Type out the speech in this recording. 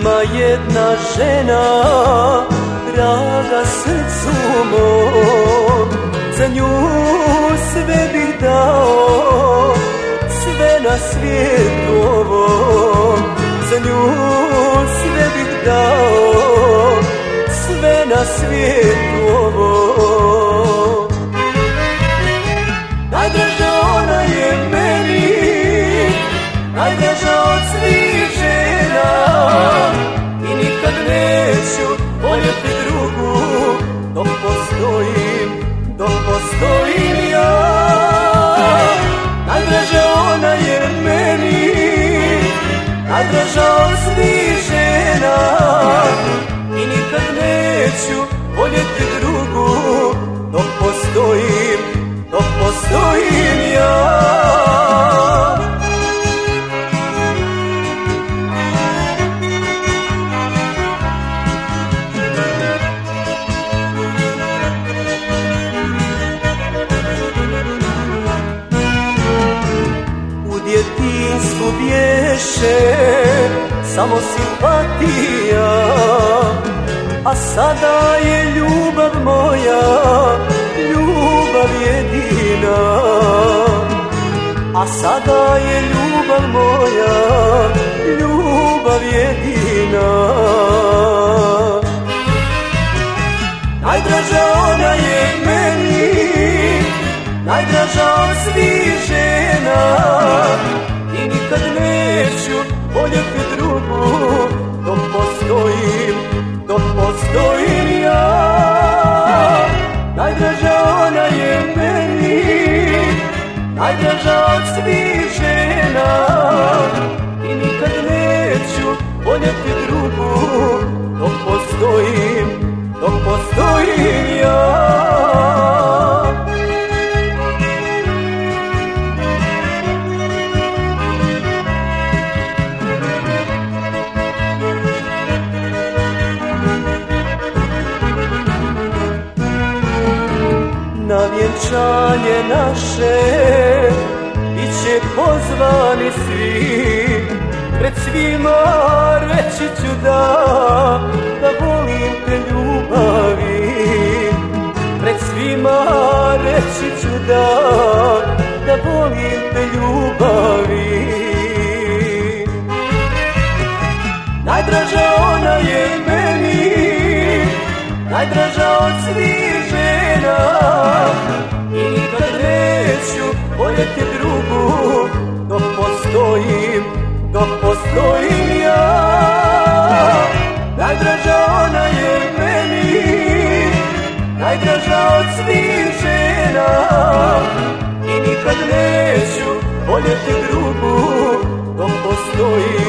Ima jedna žena, draga srcu mom, za nju sve bih dao, sve na svijetu ovom. Za nju sve bih dao, sve na svijetu ovom. Najdraža ona je meni, najdraža od svih žena, i nikad neću voljeti drugu, dok postojim ja. Najdraža ona je meni, najdraža od svih žena, i nikad neću voljeti drugu, dok postojim ja. U djetinjstvu bješe samo simpatija, a sada je ljubav moja, ljubav jedina. A sada je ljubav moja, ljubav jedina. Najdraža ona je meni, najdraža od svih žena, i nikad neću voljeti drugu, dok postojim ja. Najdraža ona je meni, najdraža od svih žena, i nikad neću voljeti drugu, dok postojim ja. Na vjenčanje naše biće pozvani svi, pred svima reći ću da volim te ljubavi. Pred svima reći ću da volim te ljubavi. Najdraža ona je meni, najdraža od svih žena, i nikad neću voljeti drugu, dok postojim ja. Najdraža ona je meni, najdraža od svih žena, i nikad neću voljeti drugu, dok postojim